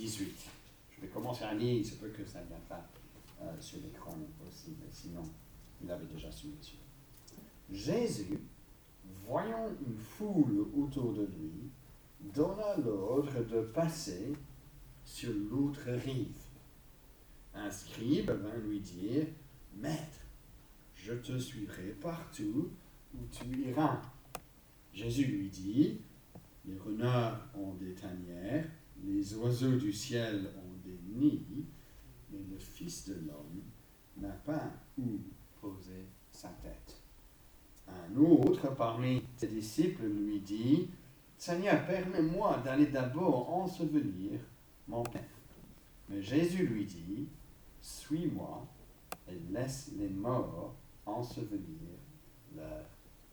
18. Je vais commencer à lire, il se peut que ça ne vienne pas sur l'écran aussi, mais sinon, il avait déjà sous les yeux. Jésus, voyant une foule autour de lui, donna l'ordre de passer sur l'autre rive. Un scribe vint lui dire, « Maître, je te suivrai partout où tu iras. » Jésus lui dit, « Les renards ont des tanières, les oiseaux du ciel ont des nids, mais le Fils de l'homme n'a pas où poser sa tête. » Un autre parmi ses disciples lui dit, « Seigneur, permets-moi d'aller d'abord ensevelir mon Père. » Mais Jésus lui dit, « Suis-moi et laisse les morts ensevelir leurs morts. »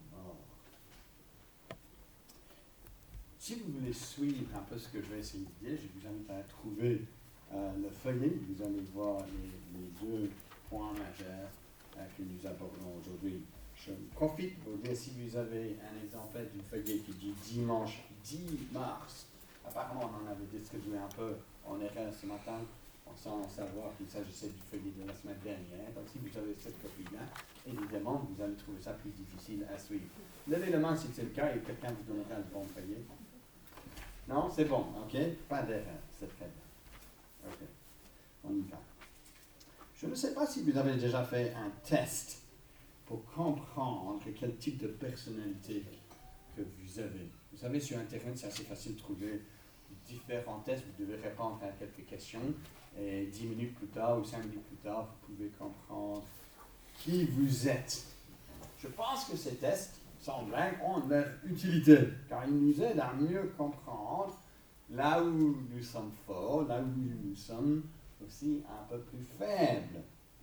Si vous voulez suivre un peu ce que je vais essayer de dire, je vous invite à trouver le feuillet. Vous allez voir les deux points majeurs que nous abordons aujourd'hui. Je profite pour dire, si vous avez un exemplaire du feuillet qui dit dimanche 10 mars, apparemment on en avait distribué un peu en erreur ce matin, sans savoir qu'il s'agissait du feuillet de la semaine dernière. Donc si vous avez cette copie-là, évidemment, vous allez trouver ça plus difficile à suivre. Levez la main si c'est le cas et quelqu'un vous donnera le bon feuillet. Non, c'est bon, ok? Pas d'erreur, c'est très bien. Ok, on y va. Je ne sais pas si vous avez déjà fait un test pour comprendre quel type de personnalité que vous avez. Vous savez, sur Internet, c'est assez facile de trouver différents tests. Vous devez répondre à quelques questions et 10 minutes plus tard ou 5 minutes plus tard, vous pouvez comprendre qui vous êtes. Je pense que ces tests ont leur utilité, car ils nous aident à mieux comprendre là où nous sommes forts, là où nous sommes aussi un peu plus faibles.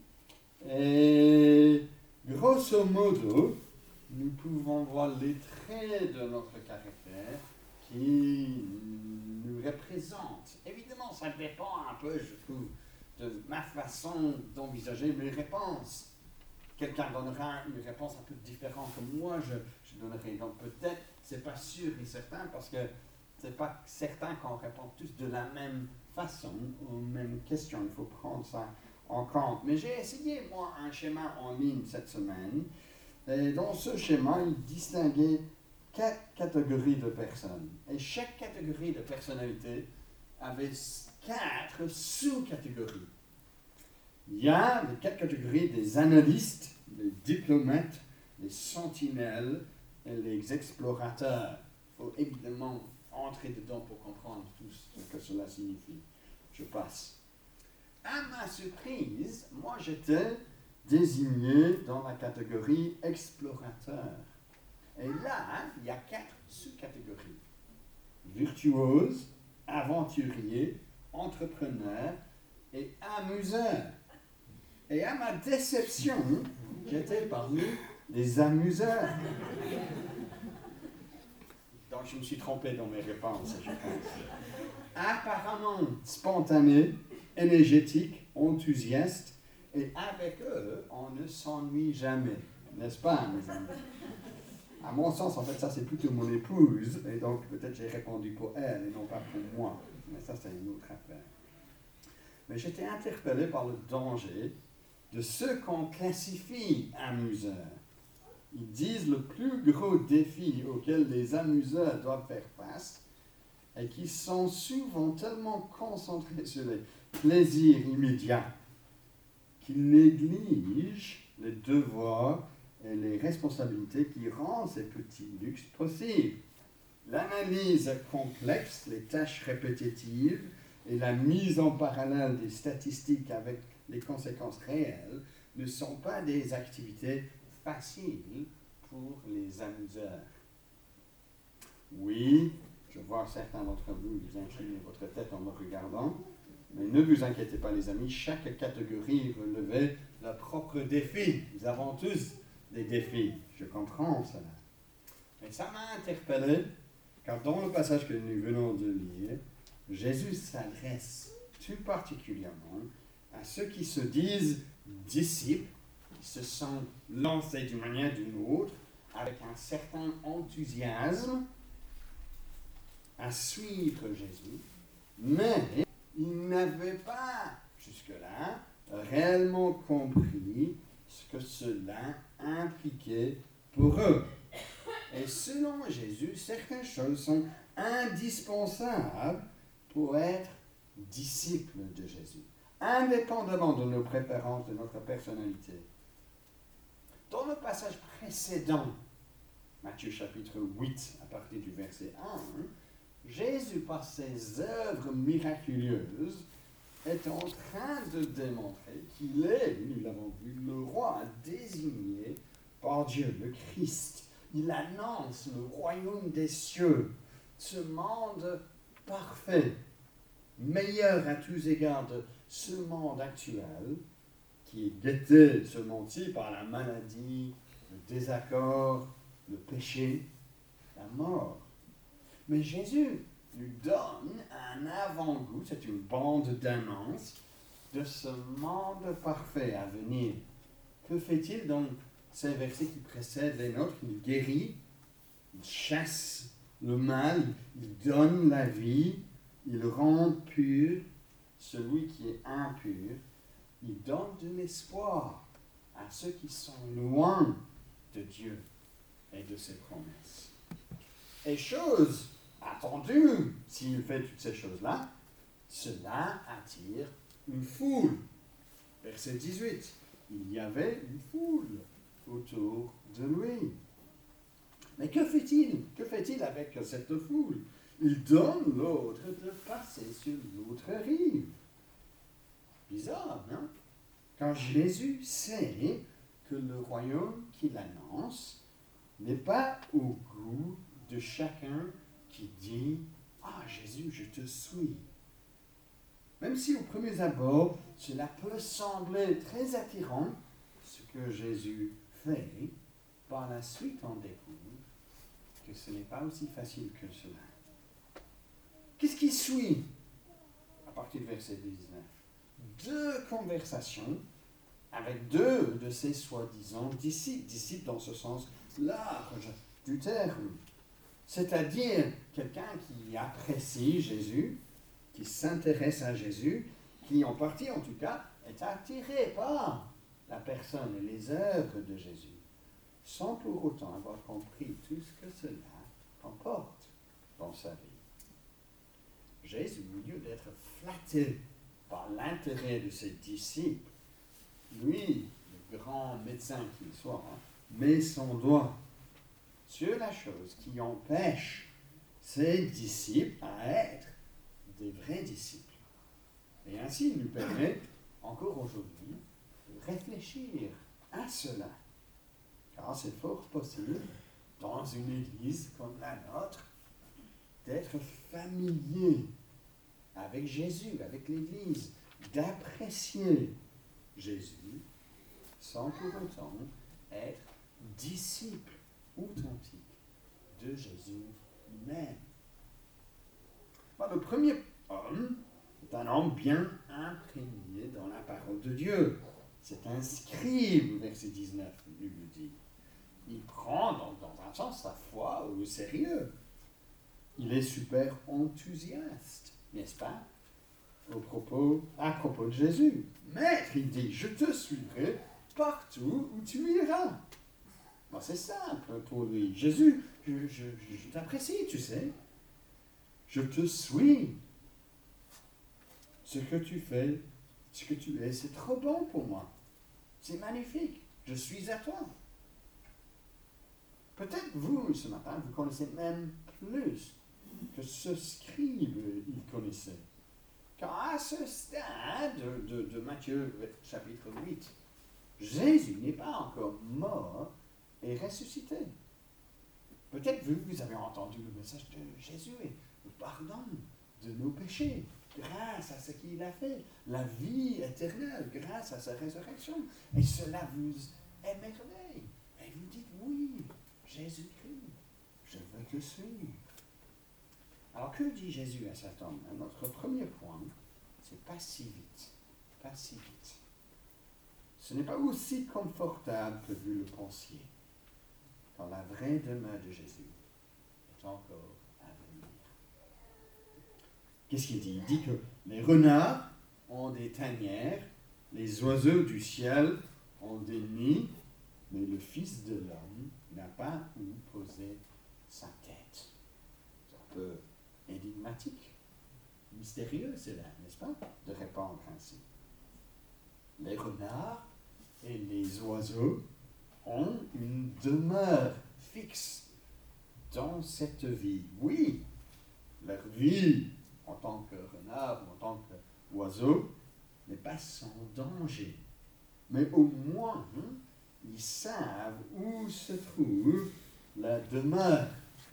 Et grosso modo, nous pouvons voir les traits de notre caractère qui nous représentent. Évidemment, ça dépend un peu, je trouve, de ma façon d'envisager mes réponses. Quelqu'un donnera une réponse un peu différente que moi, je donnerai. Donc peut-être, c'est pas sûr et certain, parce que c'est pas certain qu'on répond tous de la même façon aux mêmes questions. Il faut prendre ça en compte. Mais j'ai essayé, moi, un schéma en ligne cette semaine. Et dans ce schéma, il distinguait 4 catégories de personnes. Et chaque catégorie de personnalité avait 4 sous-catégories. Il y a les 4 catégories des analystes, les diplomates, les sentinelles et les explorateurs. Il faut évidemment entrer dedans pour comprendre tout ce que cela signifie. Je passe. À ma surprise, moi j'étais désigné dans la catégorie explorateur. Et là, il y a 4 sous-catégories. Virtuose, aventurier, entrepreneur et amuseur. Et à ma déception, j'étais parmi les amuseurs. Donc je me suis trompé dans mes réponses, je pense. Apparemment spontané, énergétique, enthousiaste, et avec eux, on ne s'ennuie jamais. N'est-ce pas, mes amis? À mon sens, en fait, ça c'est plutôt mon épouse, et donc peut-être j'ai répondu pour elle et non pas pour moi. Mais ça, c'est une autre affaire. Mais j'étais interpellé par le danger de ceux qu'on classifie amuseurs. Ils disent le plus gros défi auquel les amuseurs doivent faire face et qui sont souvent tellement concentrés sur les plaisirs immédiats qu'ils négligent les devoirs et les responsabilités qui rendent ces petits luxes possibles. L'analyse complexe, les tâches répétitives et la mise en parallèle des statistiques avec les conséquences réelles ne sont pas des activités faciles pour les amuseurs. Oui, je vois certains d'entre vous incliner votre tête en me regardant, mais ne vous inquiétez pas les amis, chaque catégorie relevait leur propre défi. Nous avons tous des défis, je comprends cela. Mais ça m'a interpellé, car dans le passage que nous venons de lire, Jésus s'adresse tout particulièrement à ceux qui se disent disciples, qui se sont lancés d'une manière ou d'une autre, avec un certain enthousiasme, à suivre Jésus, mais il n'avaient pas, jusque-là, réellement compris ce que cela impliquait pour eux. Et selon Jésus, certaines choses sont indispensables pour être disciples de Jésus, indépendamment de nos préférences, de notre personnalité. Dans le passage précédent, Matthieu chapitre 8, à partir du verset 1, Jésus, par ses œuvres miraculeuses, est en train de démontrer qu'il est, nous l'avons vu, le roi désigné par Dieu, le Christ. Il annonce le royaume des cieux, ce monde parfait, meilleur à tous égards de ce monde actuel, qui est guetté, ce monde-ci, par la maladie, le désaccord, le péché, la mort. Mais Jésus nous donne un avant-goût, c'est une bande d'annonce de ce monde parfait à venir. Que fait-il dans ces versets qui précèdent les nôtres? Il guérit, il chasse le mal, il donne la vie, il rend pur celui qui est impur, il donne de l'espoir à ceux qui sont loin de Dieu et de ses promesses. Et chose attendue, s'il fait toutes ces choses-là, cela attire une foule. Verset 18, il y avait une foule autour de lui. Mais que fait-il? Que fait-il avec cette foule? Il donne l'ordre de passer sur l'autre rive. Bizarre, non? Quand Jésus sait que le royaume qu'il annonce n'est pas au goût de chacun qui dit « Ah, Jésus, je te suis ». Même si au premier abord, cela peut sembler très attirant, ce que Jésus fait, par la suite on découvre que ce n'est pas aussi facile que cela. Qu'est-ce qui suit à partir du verset 19? Deux conversations avec deux de ces soi-disant disciples, disciples dans ce sens large du terme, c'est-à-dire quelqu'un qui apprécie Jésus, qui s'intéresse à Jésus, qui en partie en tout cas est attiré par la personne et les œuvres de Jésus, sans pour autant avoir compris tout ce que cela comporte dans sa vie. Jésus, au lieu d'être flatté par l'intérêt de ses disciples, lui, le grand médecin qu'il soit, met son doigt sur la chose qui empêche ses disciples à être des vrais disciples. Et ainsi, il nous permet, encore aujourd'hui, de réfléchir à cela. Car c'est fort possible, dans une église comme la nôtre, d'être familier avec Jésus, avec l'Église, d'apprécier Jésus, sans pour autant être disciple authentique de Jésus lui-même. Le premier homme est un homme bien imprégné dans la parole de Dieu. C'est un scribe, verset 19 nous le dit. Il prend dans un sens sa foi au sérieux. Il est super enthousiaste, n'est-ce pas, à propos de Jésus. Maître, il dit, je te suivrai partout où tu iras. C'est simple pour lui. Jésus, je t'apprécie, tu sais. Je te suis. Ce que tu fais, ce que tu es, c'est trop bon pour moi. C'est magnifique. Je suis à toi. Peut-être vous, ce matin, vous connaissez même plus que ce scribe il connaissait. Car à ce stade de Matthieu chapitre 8, Jésus n'est pas encore mort et ressuscité. Peut-être vous avez entendu le message de Jésus et le pardon de nos péchés grâce à ce qu'il a fait, la vie éternelle grâce à sa résurrection. Et cela vous émerveille. Et vous dites, oui, Jésus-Christ, je veux te suivre. Alors que dit Jésus à cet homme? Notre premier point, c'est pas si vite, pas si vite. Ce n'est pas aussi confortable que vous le pensiez, quand la vraie demeure de Jésus est encore à venir. Qu'est-ce qu'il dit? Il dit que les renards ont des tanières, les oiseaux du ciel ont des nids, mais le Fils de l'homme n'a pas où poser sa tête. C'est un peu énigmatique, mystérieux, c'est là, n'est-ce pas, de répondre ainsi. Les renards et les oiseaux ont une demeure fixe dans cette vie. Oui, leur vie en tant que renard ou en tant qu'oiseau n'est pas sans danger. Mais au moins, ils savent où se trouve la demeure.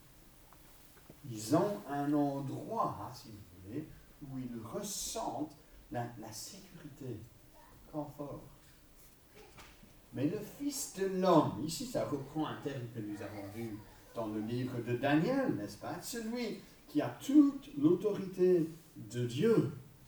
Ils ont un endroit, si vous voulez, où ils ressentent la sécurité, le confort. Mais le Fils de l'homme, ici ça reprend un terme que nous avons vu dans le livre de Daniel, n'est-ce pas? Celui qui a toute l'autorité de Dieu,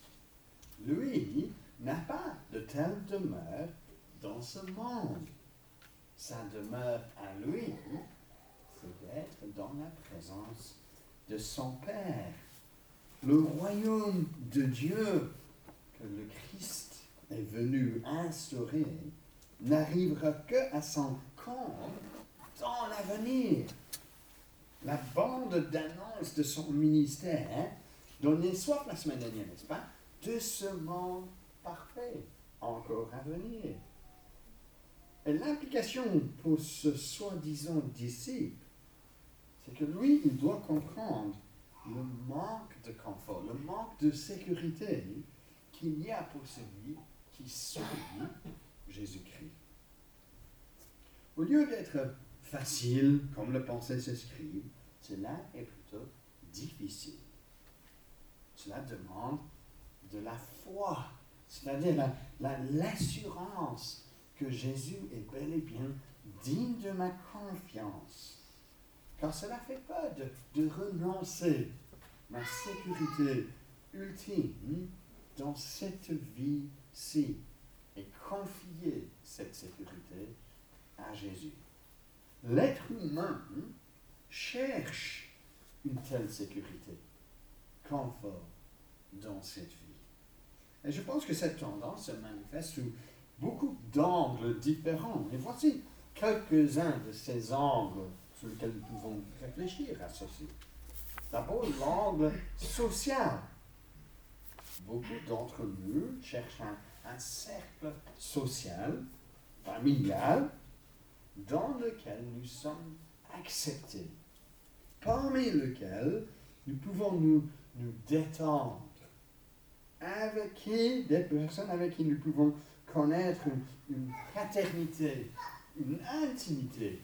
lui n'a pas de telle demeure dans ce monde. Sa demeure à lui, c'est d'être dans la présence de son Père. Le royaume de Dieu que le Christ est venu instaurer n'arrivera que à son comble dans l'avenir. La bande d'annonce de son ministère donnait soit la semaine dernière, n'est-ce pas, de ce monde parfait encore à venir. Et l'implication pour ce soi-disant disciple, c'est que lui, il doit comprendre le manque de confort, le manque de sécurité qu'il y a pour celui qui suit Jésus-Christ. Au lieu d'être facile, comme le pensait ce scribe, cela est plutôt difficile. Cela demande de la foi, c'est-à-dire l'assurance que Jésus est bel et bien digne de ma confiance. Car cela fait peur de renoncer ma sécurité ultime dans cette vie-ci et confier cette sécurité à Jésus. L'être humain cherche une telle sécurité, confort dans cette vie. Et je pense que cette tendance se manifeste sous beaucoup d'angles différents. Et voici quelques-uns de ces angles sur lesquels nous pouvons réfléchir à ceci. D'abord, l'angle social. Beaucoup d'entre nous cherchent un cercle social, familial, dans lequel nous sommes acceptés, parmi lequel nous pouvons nous détendre, avec qui, des personnes avec qui nous pouvons connaître une fraternité, une intimité.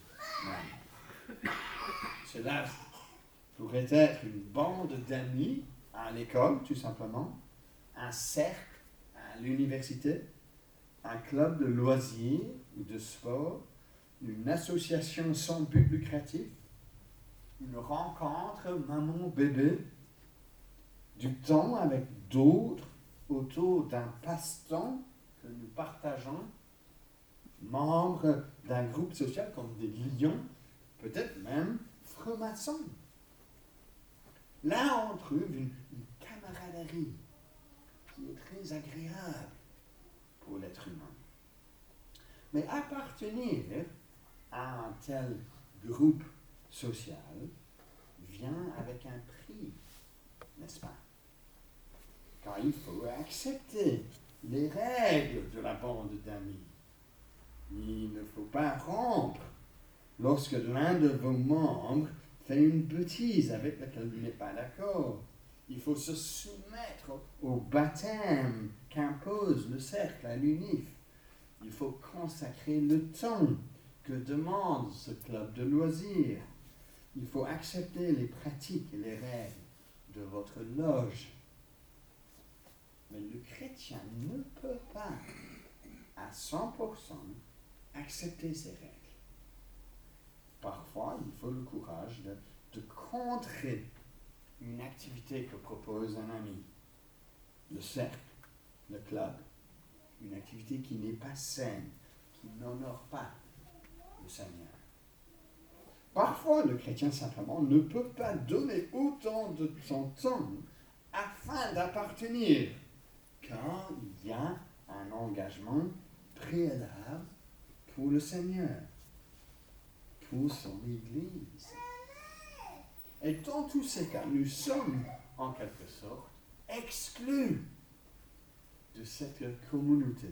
Cela pourrait être une bande d'amis à l'école, tout simplement, un cercle à l'université, un club de loisirs ou de sport, une association sans but lucratif, une rencontre maman-bébé, du temps avec d'autres autour d'un passe-temps que nous partageons, membres d'un groupe social comme des lions, peut-être même francs-maçons. Là, on trouve une camaraderie qui est très agréable pour l'être humain. Mais appartenir à un tel groupe social vient avec un prix, n'est-ce pas? Car il faut accepter les règles de la bande d'amis. Il ne faut pas rompre lorsque l'un de vos membres fait une bêtise avec laquelle vous n'êtes pas d'accord. Il faut se soumettre au baptême qu'impose le cercle à l'UNIF. Il faut consacrer le temps que demande ce club de loisirs. Il faut accepter les pratiques et les règles de votre loge. Mais le chrétien ne peut pas, à 100%, accepter ces règles. Parfois, il faut le courage de contrer une activité que propose un ami, le cercle, le club, une activité qui n'est pas saine, qui n'honore pas le Seigneur. Parfois, le chrétien simplement ne peut pas donner autant de son temps afin d'appartenir, car il y a un engagement préalable pour le Seigneur, pour son Église. Et dans tous ces cas, nous sommes en quelque sorte exclus de cette communauté.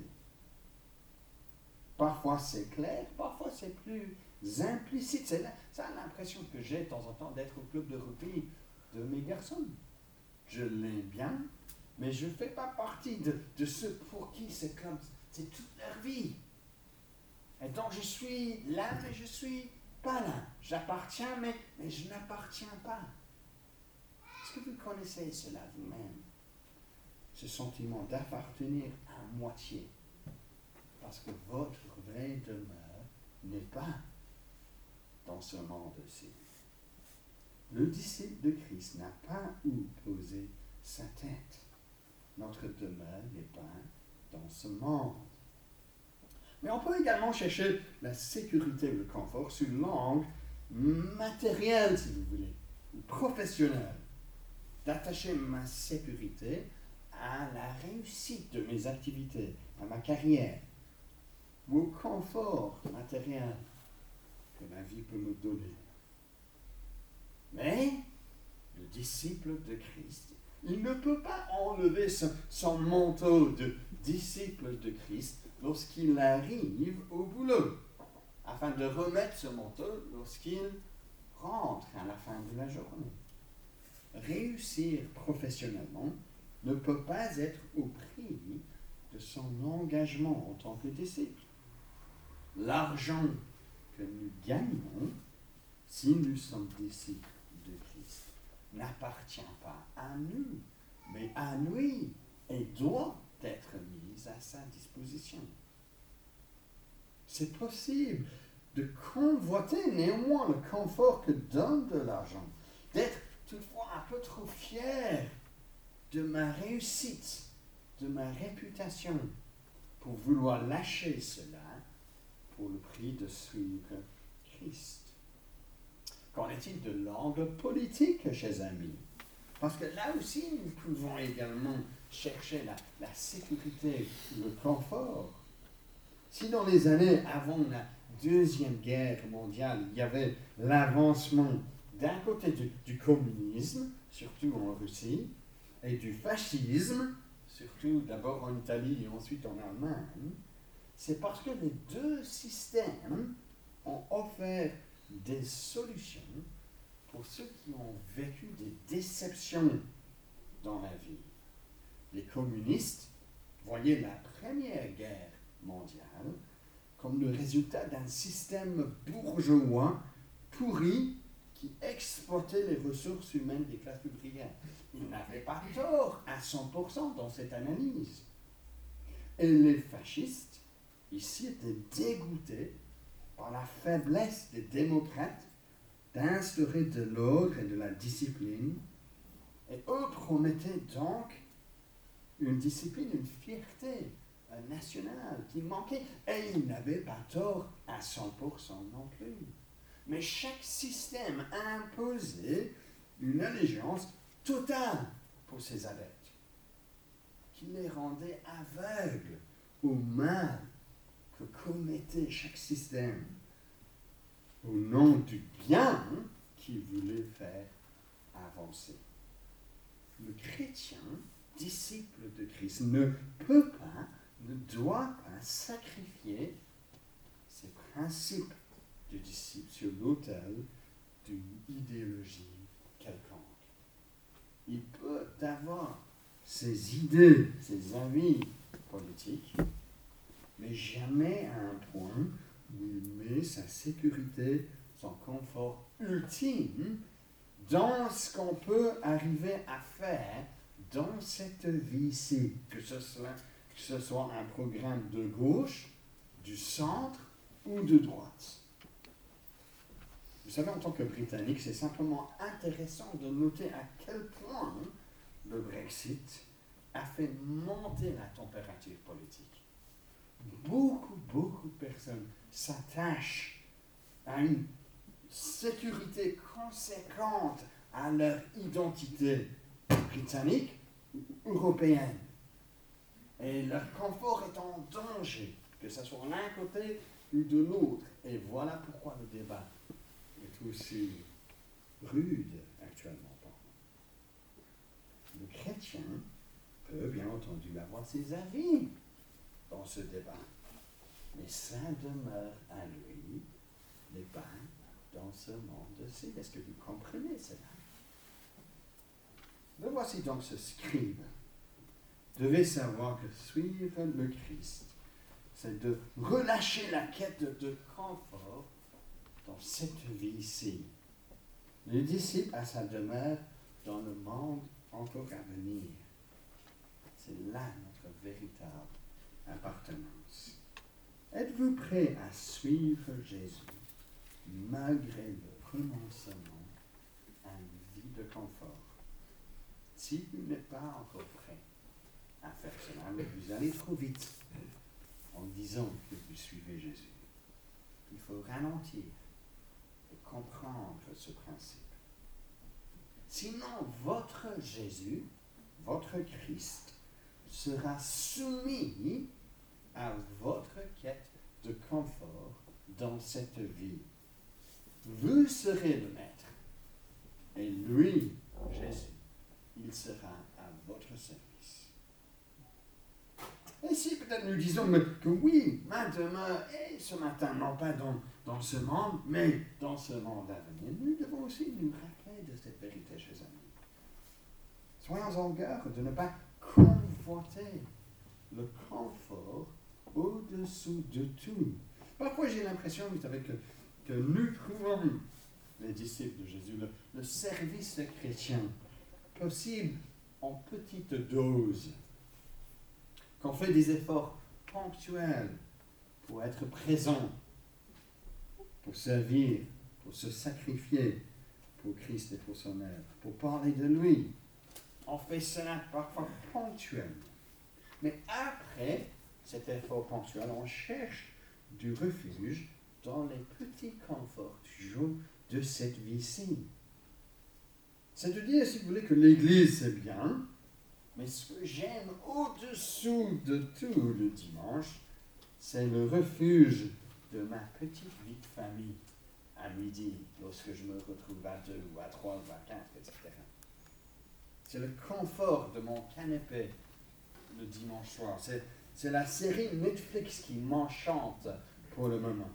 Parfois c'est clair, parfois c'est plus implicite. C'est l'impression que j'ai de temps en temps d'être au club de rugby de mes garçons. Je l'aime bien, mais je ne fais pas partie de ceux pour qui c'est comme c'est toute leur vie. Et donc je suis là, mais je ne suis pas là. J'appartiens, mais je n'appartiens pas. Est-ce que vous connaissez cela vous-même? Ce sentiment d'appartenir à moitié. Parce que votre vraie demeure n'est pas dans ce monde-ci. Le disciple de Christ n'a pas où poser sa tête. Notre demeure n'est pas dans ce monde. Mais on peut également chercher la sécurité ou le confort sous l'angle matériel, si vous voulez, ou professionnel. D'attacher ma sécurité à la réussite de mes activités, à ma carrière, ou au confort matériel que la vie peut me donner. Mais le disciple de Christ, il ne peut pas enlever son manteau de disciple de Christ lorsqu'il arrive au boulot, afin de remettre ce manteau lorsqu'il rentre à la fin de la journée. Réussir professionnellement ne peut pas être au prix de son engagement en tant que disciple. L'argent que nous gagnons, si nous sommes disciples de Christ, n'appartient pas à nous, mais à lui, et doit être mis à sa disposition. C'est possible de convoiter néanmoins le confort que donne de l'argent, d'être toutefois un peu trop fier de ma réussite, de ma réputation, pour vouloir lâcher cela pour le prix de suivre Christ. Qu'en est-il de l'angle politique, chers amis? Parce que là aussi, nous pouvons également chercher la sécurité, le confort. Si dans les années avant la Deuxième Guerre mondiale, il y avait l'avancement d'un côté du communisme, surtout en Russie, et du fascisme, surtout d'abord en Italie et ensuite en Allemagne, c'est parce que les deux systèmes ont offert des solutions pour ceux qui ont vécu des déceptions dans la vie. Les communistes voyaient la Première Guerre mondiale comme le résultat d'un système bourgeois pourri qui exploitait les ressources humaines des classes ouvrières. Ils n'avaient pas tort à 100% dans cette analyse. Et les fascistes, ici, étaient dégoûtés par la faiblesse des démocrates d'instaurer de l'ordre et de la discipline. Et eux promettaient donc une discipline, une fierté nationale qui manquait. Et ils n'avaient pas tort à 100% non plus. Mais chaque système imposait une allégeance totale pour ses adeptes, qui les rendait aveugles au mal que commettait chaque système au nom du bien qu'il voulait faire avancer. Le chrétien, disciple de Christ, ne peut pas, ne doit pas sacrifier ses principes de disciple sur l'autel d'une idéologie quelconque. Il peut avoir ses idées, ses avis politiques, mais jamais à un point où il met sa sécurité, son confort ultime dans ce qu'on peut arriver à faire dans cette vie-ci, que ce soit un programme de gauche, du centre ou de droite. Vous savez, en tant que Britannique, c'est simplement intéressant de noter à quel point le Brexit a fait monter la température politique. Beaucoup de personnes s'attachent à une sécurité conséquente à leur identité britannique ou européenne. Et leur confort est en danger, que ce soit l'un côté ou de l'autre. Et voilà pourquoi le débat est aussi rude actuellement. Le chrétien peut bien entendu avoir ses avis dans ce débat, mais ça demeure à lui les pas dans ce monde-ci. Est-ce que vous comprenez cela? Le voici donc ce scribe. Devez savoir que suivre le Christ, c'est de relâcher la quête de confort dans cette vie-ci. Le disciple a sa demeure dans le monde encore à venir. C'est là notre véritable appartenance. Êtes-vous prêt à suivre Jésus malgré le renoncement à une vie de confort? Si vous n'êtes pas encore prêt à faire cela, mais vous allez trop vite en disant que vous suivez Jésus. Il faut ralentir et comprendre ce principe. Sinon, votre Jésus, votre Christ, sera soumis à votre quête de confort dans cette vie. Vous serez le maître. Et lui, Jésus, il sera à votre service. Et si peut-être nous disons que oui, maintenant et ce matin, non pas dans ce monde, mais dans ce monde à venir, nous devons aussi nous rappeler de cette vérité, chers amis. Soyons en garde de ne pas convoiter le confort au-dessous de tout. Parfois, j'ai l'impression, vous savez, que nous trouvons, les disciples de Jésus, le service chrétien possible en petite dose, qu'on fait des efforts ponctuels pour être présent, pour servir, pour se sacrifier pour Christ et pour son œuvre, pour parler de lui. On fait cela parfois ponctuellement. Mais après cet effort ponctuel, on cherche du refuge dans les petits conforts du jour de cette vie-ci. C'est-à-dire, si vous voulez, que l'Église, c'est bien, mais ce que j'aime au-dessous de tout le dimanche, c'est le refuge de ma petite vie de famille à midi, lorsque je me retrouve à 2 ou à 3 ou à 4, etc. C'est le confort de mon canapé le dimanche soir. C'est la série Netflix qui m'enchante pour le moment.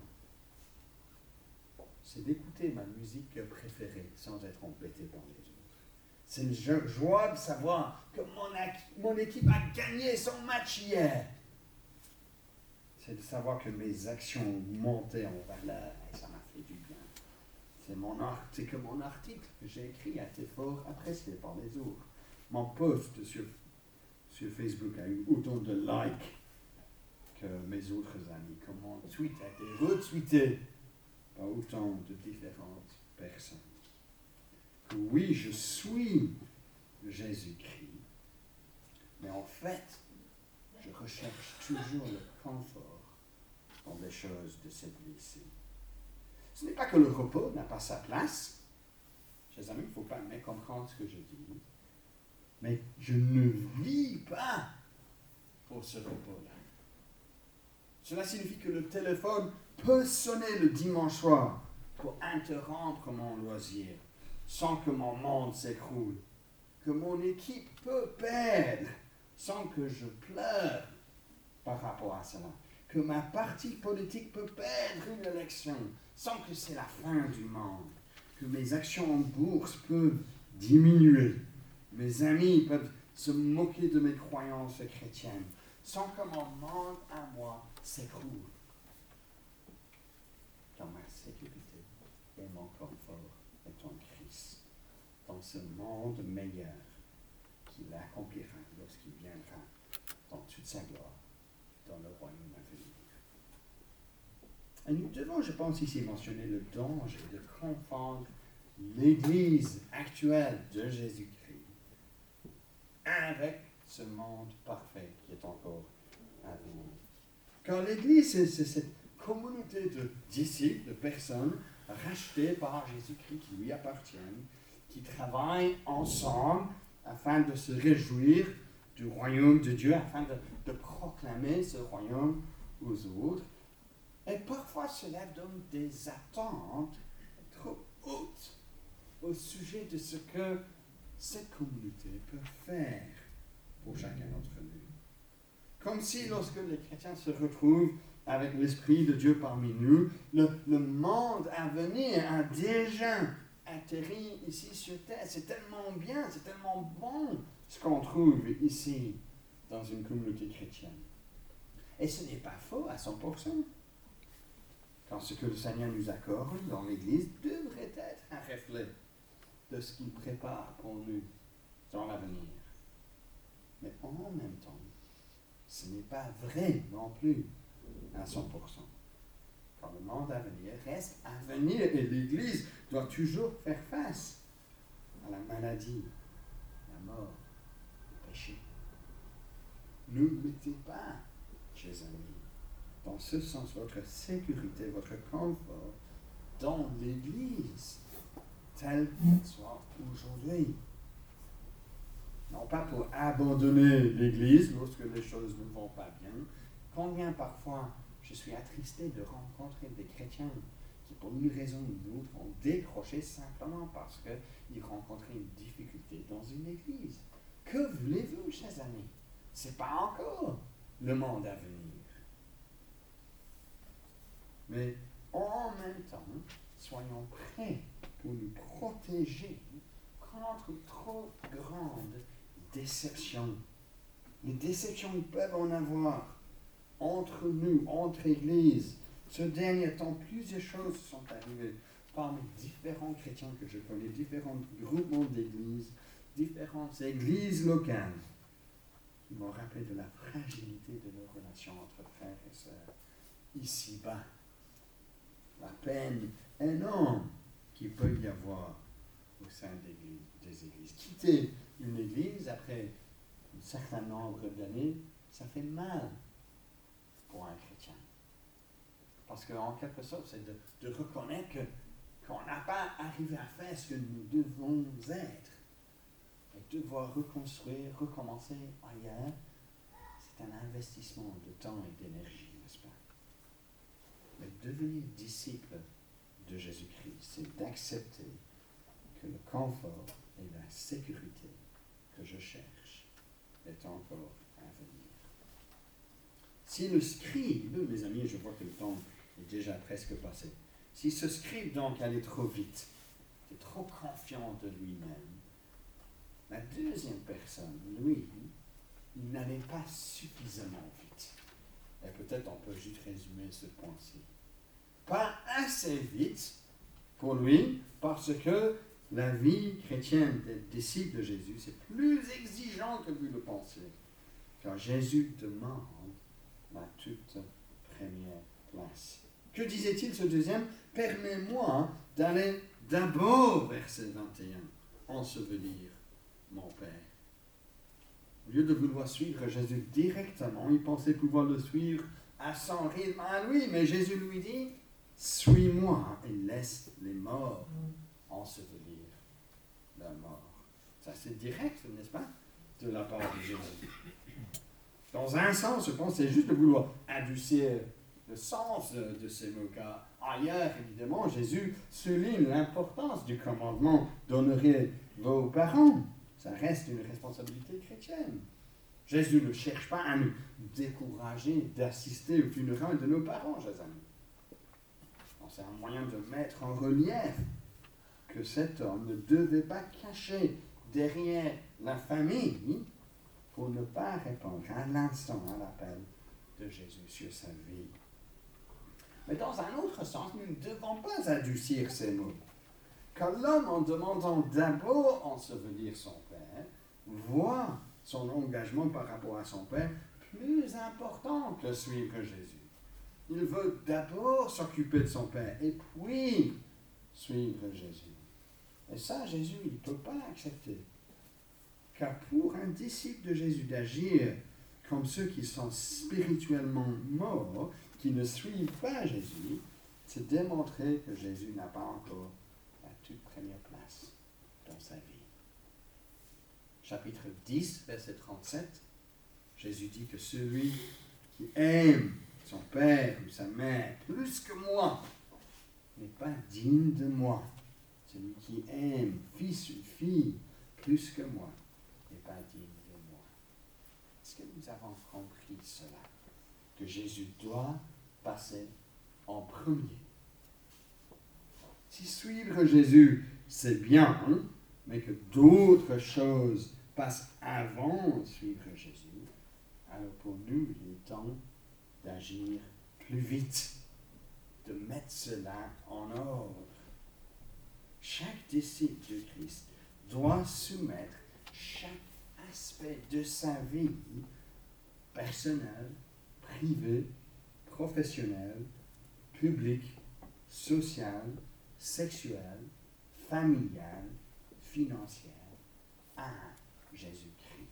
C'est d'écouter ma musique préférée sans être embêté par les autres. C'est une joie de savoir que mon équipe a gagné son match hier. C'est de savoir que mes actions ont monté en valeur et ça m'a fait du bien. C'est que mon article que j'ai écrit a été fort apprécié par les autres. Mon post sur Facebook a eu autant de likes que mes autres amis. Que mon tweet a été retweeté par autant de différentes personnes. Que oui, je suis Jésus-Christ, mais en fait, je recherche toujours le confort dans les choses de cette vie-ci. Ce n'est pas que le repos n'a pas sa place. Chers amis, il ne faut pas mécomprendre ce que je dis. Mais je ne vis pas pour ce repos-là. Cela signifie que le téléphone peut sonner le dimanche soir pour interrompre mon loisir, sans que mon monde s'écroule. Que mon équipe peut perdre sans que je pleure par rapport à cela. Que ma partie politique peut perdre une élection sans que c'est la fin du monde. Que mes actions en bourse peuvent diminuer. Mes amis peuvent se moquer de mes croyances chrétiennes sans que mon monde à moi s'écroule. Car ma sécurité et mon confort est en Christ, dans ce monde meilleur qu'il accomplira lorsqu'il viendra dans toute sa gloire, dans le royaume à venir. Et nous devons, je pense, ici mentionner le danger de confondre l'Église actuelle de Jésus-Christ avec ce monde parfait qui est encore à venir. Car l'Église, c'est cette communauté de disciples, de personnes rachetées par Jésus-Christ qui lui appartiennent, qui travaillent ensemble afin de se réjouir du royaume de Dieu, afin de proclamer ce royaume aux autres. Et parfois, cela donne des attentes trop hautes au sujet de ce que cette communauté peut faire pour chacun d'entre nous. Comme si lorsque les chrétiens se retrouvent avec l'Esprit de Dieu parmi nous, le monde à venir a déjà atterri ici sur terre. C'est tellement bien, c'est tellement bon ce qu'on trouve ici dans une communauté chrétienne. Et ce n'est pas faux à 100%. Car ce que le Seigneur nous accorde dans l'Église devrait être un reflet de ce qu'il prépare pour nous dans l'avenir. Mais en même temps, ce n'est pas vrai non plus à 100%. Car le monde à venir reste à venir et l'Église doit toujours faire face à la maladie, la mort, le péché. Ne mettez pas, chers amis, dans ce sens votre sécurité, votre confort dans l'Église telle qu'elle soit aujourd'hui. Non pas pour abandonner l'Église lorsque les choses ne vont pas bien. Combien parfois je suis attristé de rencontrer des chrétiens qui, pour une raison ou une autre, ont décroché simplement parce qu'ils rencontraient une difficulté dans une église. Que voulez-vous, chers amis? Ce n'est pas encore le monde à venir. Mais en même temps, soyons prêts pour nous protéger contre trop grandes déceptions. Les déceptions, ils peuvent en avoir entre nous, entre églises. Ce dernier temps, plusieurs choses sont arrivées parmi différents chrétiens que je connais, différents groupements d'églises, différentes églises locales, qui m'ont rappelé de la fragilité de nos relations entre frères et sœurs, ici-bas. La peine énorme qu'il peut y avoir au sein des églises. Quitter une église après un certain nombre d'années, ça fait mal pour un chrétien. Parce qu'en quelque sorte, c'est de reconnaître qu'on n'a pas arrivé à faire ce que nous devons être. Et devoir reconstruire, recommencer ailleurs, c'est un investissement de temps et d'énergie, n'est-ce pas? Mais devenir disciple de Jésus-Christ, c'est d'accepter que le confort et la sécurité que je cherche est encore à venir. Si le scribe, mes amis, je vois que le temps est déjà presque passé, si ce scribe donc allait trop vite, est trop confiant de lui-même, la deuxième personne, lui, il n'allait pas suffisamment vite. Et peut-être on peut juste résumer ce point-ci. Pas assez vite pour lui, parce que la vie chrétienne des disciples de Jésus, c'est plus exigeant que vous le pensez. Car Jésus demande la toute première place. Que disait-il ce deuxième? Permets-moi d'aller d'abord, verset 21, ensevelir mon Père. Au lieu de vouloir suivre Jésus directement, il pensait pouvoir le suivre à son rythme à lui, mais Jésus lui dit, suis-moi et laisse les morts ensevelir leur mort. Ça c'est direct, n'est-ce pas, de la part de Jésus. Dans un sens, je pense, c'est juste de vouloir adoucir le sens de ces mots, car ailleurs, évidemment, Jésus souligne l'importance du commandement d'honorer vos parents. Ça reste une responsabilité chrétienne. Jésus ne cherche pas à nous décourager d'assister aux funérailles de nos parents, chers amis. C'est un moyen de mettre en relief que cet homme ne devait pas cacher derrière la famille pour ne pas répondre à l'instant à l'appel de Jésus sur sa vie. Mais dans un autre sens, nous ne devons pas adoucir ces mots. Car l'homme, en demandant d'abord ensevelir son père, voit son engagement par rapport à son père plus important que suivre Jésus. Il veut d'abord s'occuper de son père et puis suivre Jésus. Et ça, Jésus, il ne peut pas accepter. Car pour un disciple de Jésus d'agir comme ceux qui sont spirituellement morts, qui ne suivent pas Jésus, c'est démontrer que Jésus n'a pas encore la toute première place dans sa vie. chapitre 10, verset 37, Jésus dit que celui qui aime son père ou sa mère plus que moi n'est pas digne de moi. Celui qui aime fils ou fille plus que moi n'est pas digne de moi. Est-ce que nous avons compris cela? Que Jésus doit passer en premier. Si suivre Jésus, c'est bien, hein, mais que d'autres choses passent avant suivre Jésus, alors pour nous, il est temps d'agir plus vite, de mettre cela en ordre. Chaque disciple de Christ doit soumettre chaque aspect de sa vie personnelle, privée, professionnelle, publique, sociale, sexuelle, familiale, financière à Jésus-Christ.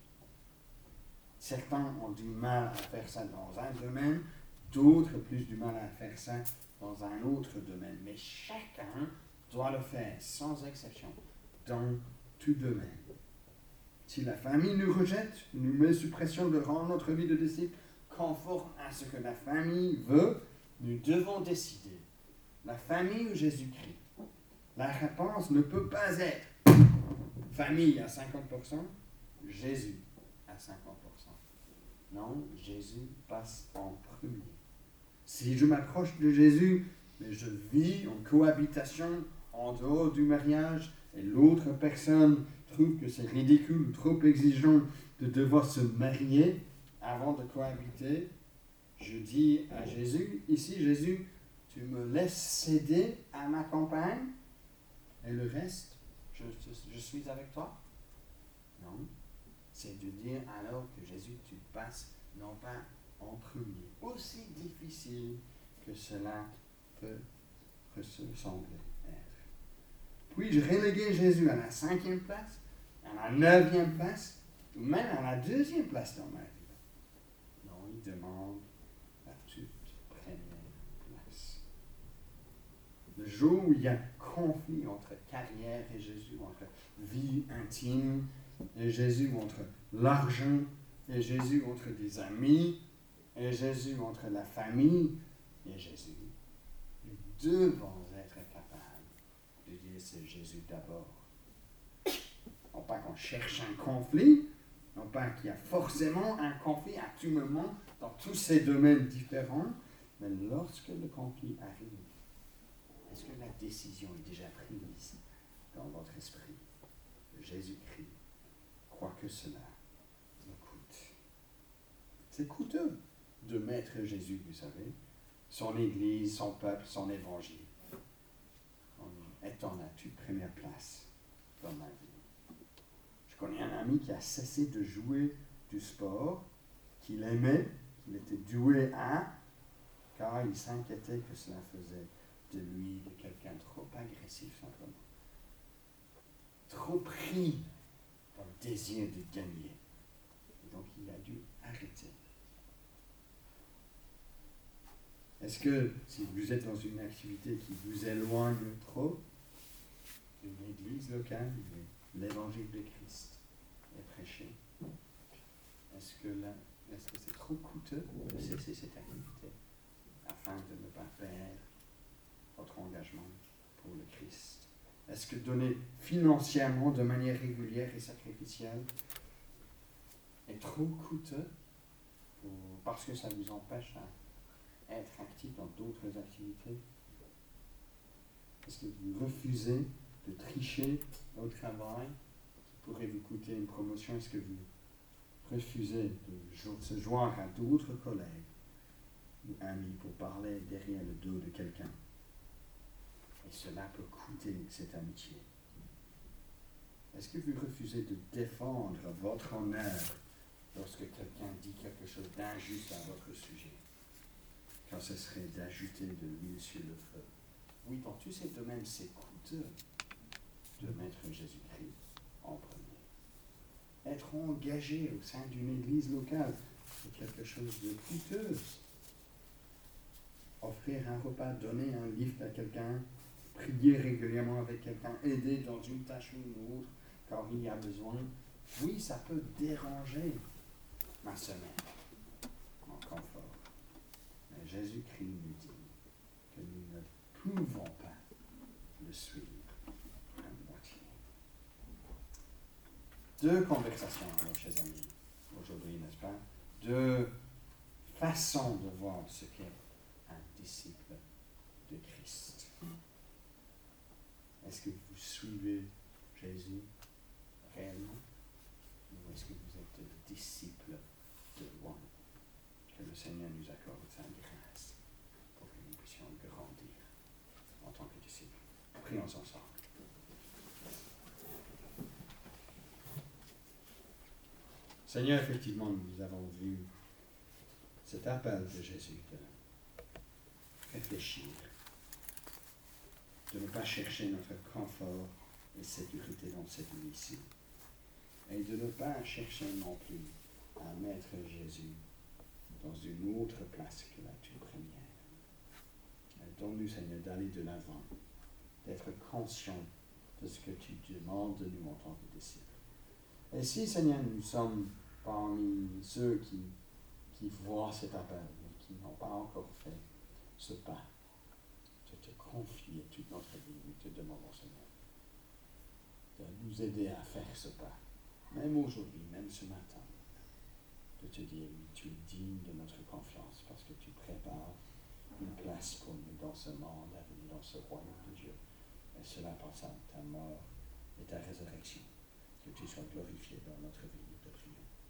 Certains ont du mal à faire ça dans un domaine, d'autres plus du mal à faire ça dans un autre domaine. Mais chacun doit le faire, sans exception, dans tout domaine. Si la famille nous rejette, nous met sous pression de rendre notre vie de disciple conforme à ce que la famille veut, nous devons décider. La famille ou Jésus-Christ? La réponse ne peut pas être famille à 50%, Jésus à 50%. Non, Jésus passe en premier. Si je m'approche de Jésus, mais je vis en cohabitation en dehors du mariage et l'autre personne trouve que c'est ridicule ou trop exigeant de devoir se marier avant de cohabiter, je dis à Jésus, ici Jésus, tu me laisses céder à ma compagne et le reste, je suis avec toi? Non, c'est de dire alors que Jésus, tu passes non pas en premier, aussi difficile que cela peut sembler être. Puis-je reléguer Jésus à la 5e place, à la 9e place, ou même à la 2e place dans ma vie? Non, il demande la toute première place. Le jour où il y a conflit entre carrière et Jésus, entre vie intime et Jésus, entre l'argent et Jésus, entre des amis et Jésus, entre la famille et Jésus, nous devons être capables de dire c'est Jésus d'abord. Non pas qu'on cherche un conflit, non pas qu'il y a forcément un conflit à tout moment dans tous ces domaines différents, mais lorsque le conflit arrive, est-ce que la décision est déjà prise dans votre esprit? Jésus-Christ, quoi que cela me coûte. C'est coûteux de mettre Jésus, vous savez, son Église, son peuple, son évangile, en étant la toute première place dans ma vie. Je connais un ami qui a cessé de jouer du sport qu'il aimait, qu'il était doué à, car il s'inquiétait que cela faisait de lui de quelqu'un trop agressif simplement. Trop pris par le désir de gagner. Et donc il a dû arrêter. Est-ce que si vous êtes dans une activité qui vous éloigne trop d'une église locale, l'évangile de Christ est prêché, est-ce que c'est trop coûteux de cesser cette activité afin de ne pas perdre votre engagement pour le Christ? Est-ce que donner financièrement de manière régulière et sacrificielle est trop coûteux parce que ça vous empêche à être actif dans d'autres activités? Est-ce que vous refusez de tricher au travail qui pourrait vous coûter une promotion? Est-ce que vous refusez de se joindre à d'autres collègues ou amis pour parler derrière le dos de quelqu'un? Et cela peut coûter cette amitié. Est-ce que vous refusez de défendre votre honneur lorsque quelqu'un dit quelque chose d'injuste à votre sujet, car ce serait d'ajouter de l'huile sur le feu? Oui, dans tous ces domaines, c'est coûteux de mettre Jésus-Christ en premier. Être engagé au sein d'une église locale, c'est quelque chose de coûteux. Offrir un repas, donner un lift à quelqu'un, prier régulièrement avec quelqu'un, aider dans une tâche ou une autre, car il y a besoin, Oui, ça peut déranger ma semaine en confort. Mais Jésus-Christ nous dit que nous ne pouvons pas le suivre à moitié. Deux conversations, alors, chers amis, aujourd'hui, n'est-ce pas? Deux façons de voir ce qu'est un disciple de Christ. Est-ce que vous suivez Jésus réellement? Ou est-ce que vous êtes des disciples de loin? Que le Seigneur nous accorde sa grâce pour que nous puissions grandir en tant que disciples. Prions ensemble. Seigneur, effectivement, nous avons vu cet appel de Jésus de réfléchir, de ne pas chercher notre confort et sécurité dans cette vie-ci, et de ne pas chercher non plus à mettre Jésus dans une autre place que la toute première. Donne-nous, Seigneur, d'aller de l'avant, d'être conscient de ce que tu demandes de nous en tant que disciples. Et si, Seigneur, nous sommes parmi ceux qui voient cet appel, mais qui n'ont pas encore fait ce pas, de te confier toute notre vie, nous te demandons, Seigneur, de nous aider à faire ce pas, même aujourd'hui, même ce matin, de te dire, oui, tu es digne de notre confiance, parce que tu prépares une place pour nous dans ce monde à venir, dans ce royaume de Dieu. Et cela par ta mort et ta résurrection. Que tu sois glorifié dans notre vie, nous te prions.